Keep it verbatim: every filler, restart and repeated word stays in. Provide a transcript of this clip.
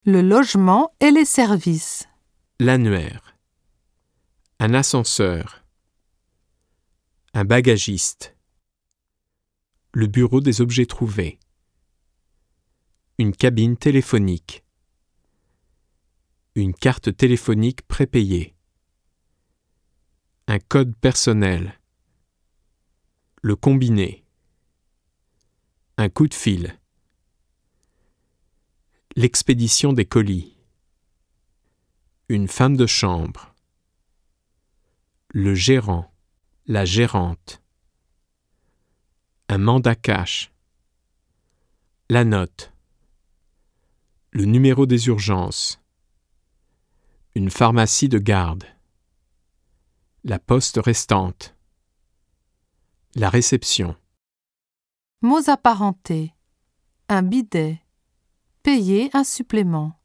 Le logement et les services. L'annuaire. Un ascenseur. Un bagagiste. Le bureau des objets trouvés. Une cabine téléphonique. Une carte téléphonique prépayée. Un code personnel. Le combiné. Un coup de fil. L'expédition des colis. Une femme de chambre. Le gérant. La gérante. Un mandat cash. La note. Le numéro des urgences. Une pharmacie de garde. La poste restante. La réception. Mots apparentés. Un bidet. Payer un supplément.